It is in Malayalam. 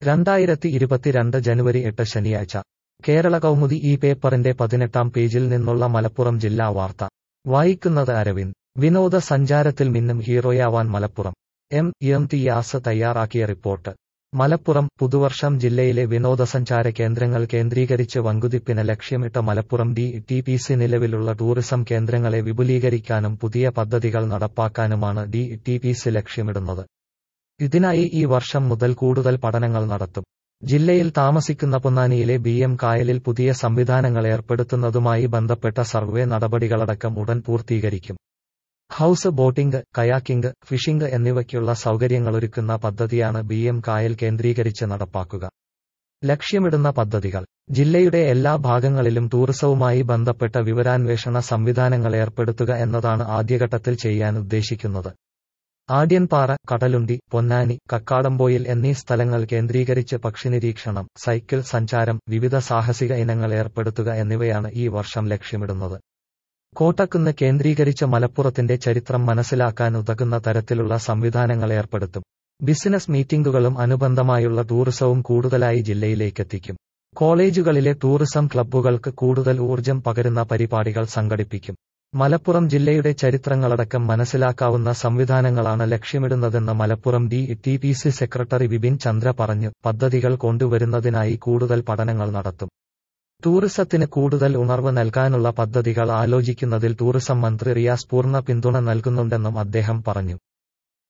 2022 ജനുവരി 8 ശനിയാഴ്ച കേരള കൗമുദി ഈ പേപ്പറിന്റെ 18-ാം പേജിൽ നിന്നുള്ള മലപ്പുറം ജില്ലാ വാർത്ത വായിക്കുന്നത് അരവിന്ദ്. വിനോദസഞ്ചാരത്തിൽ മിന്നും ഹീറോയാവാൻ മലപ്പുറം. യാസ് തയ്യാറാക്കിയ റിപ്പോർട്ട്. മലപ്പുറം. പുതുവർഷം ജില്ലയിലെ വിനോദസഞ്ചാര കേന്ദ്രങ്ങൾ കേന്ദ്രീകരിച്ച് വൻകുതിപ്പിന് ലക്ഷ്യമിട്ട മലപ്പുറം DTPC നിലവിലുള്ള ടൂറിസം കേന്ദ്രങ്ങളെ വിപുലീകരിക്കാനും പുതിയ പദ്ധതികൾ നടപ്പാക്കാനുമാണ് DTPC ലക്ഷ്യമിടുന്നത്. ഇതിനായി ഈ വർഷം മുതൽ കൂടുതൽ പഠനങ്ങൾ നടത്തും. ജില്ലയിൽ താമസിക്കുന്ന പൊന്നാനിയിലെ BM കായലിൽ പുതിയ സംവിധാനങ്ങൾ ഏർപ്പെടുത്തുന്നതുമായി ബന്ധപ്പെട്ട സർവേ നടപടികളടക്കം ഉടൻ പൂർത്തീകരിക്കും. ഹൌസ് ബോട്ടിംഗ്, കയാക്കിംഗ്, ഫിഷിംഗ് എന്നിവയ്ക്കുള്ള സൗകര്യങ്ങളൊരുക്കുന്ന പദ്ധതിയാണ് BM കായൽ കേന്ദ്രീകരിച്ച് നടപ്പാക്കുക. ലക്ഷ്യമിടുന്ന പദ്ധതികൾ: ജില്ലയുടെ എല്ലാ ഭാഗങ്ങളിലും ടൂറിസവുമായി ബന്ധപ്പെട്ട വിവരാന്വേഷണ സംവിധാനങ്ങൾ ഏർപ്പെടുത്തുക എന്നതാണ് ആദ്യഘട്ടത്തിൽ ചെയ്യാൻ ഉദ്ദേശിക്കുന്നത്. ആഢ്യൻപാറ, കടലുണ്ടി, പൊന്നാനി, കക്കാടംപൊയിൽ എന്നീ സ്ഥലങ്ങൾ കേന്ദ്രീകരിച്ച് പക്ഷിനിരീക്ഷണം, സൈക്കിൾ സഞ്ചാരം, വിവിധ സാഹസിക ഇനങ്ങൾ ഏർപ്പെടുത്തുക എന്നിവയാണ് ഈ വർഷം ലക്ഷ്യമിടുന്നത്. കോട്ടക്കുന്ന് കേന്ദ്രീകരിച്ച് മലപ്പുറത്തിന്റെ ചരിത്രം മനസ്സിലാക്കാൻ ഉതകുന്ന തരത്തിലുള്ള സംവിധാനങ്ങൾ ഏർപ്പെടുത്തും. ബിസിനസ് മീറ്റിംഗുകളും അനുബന്ധമായുള്ള ടൂറിസവും കൂടുതലായി ജില്ലയിലേക്കെത്തിക്കും. കോളേജുകളിലെ ടൂറിസം ക്ലബ്ബുകൾക്ക് കൂടുതൽ ഊർജം പകരുന്ന പരിപാടികൾ സംഘടിപ്പിക്കും. മലപ്പുറം ജില്ലയുടെ ചരിത്രങ്ങളടക്കം മനസ്സിലാക്കാവുന്ന സംവിധാനങ്ങളാണ് ലക്ഷ്യമിടുന്നതെന്ന് മലപ്പുറം DTPC സെക്രട്ടറി വിപിൻ ചന്ദ്ര പറഞ്ഞു. പദ്ധതികൾ കൊണ്ടുവരുന്നതിനായി കൂടുതൽ പഠനങ്ങൾ നടത്തും. ടൂറിസത്തിന് കൂടുതൽ ഉണർവ് നൽകാനുള്ള പദ്ധതികൾ ആലോചിക്കുന്നതിൽ ടൂറിസം മന്ത്രി റിയാസ് പൂർണ്ണ പിന്തുണ നൽകുന്നുണ്ടെന്നും അദ്ദേഹം പറഞ്ഞു.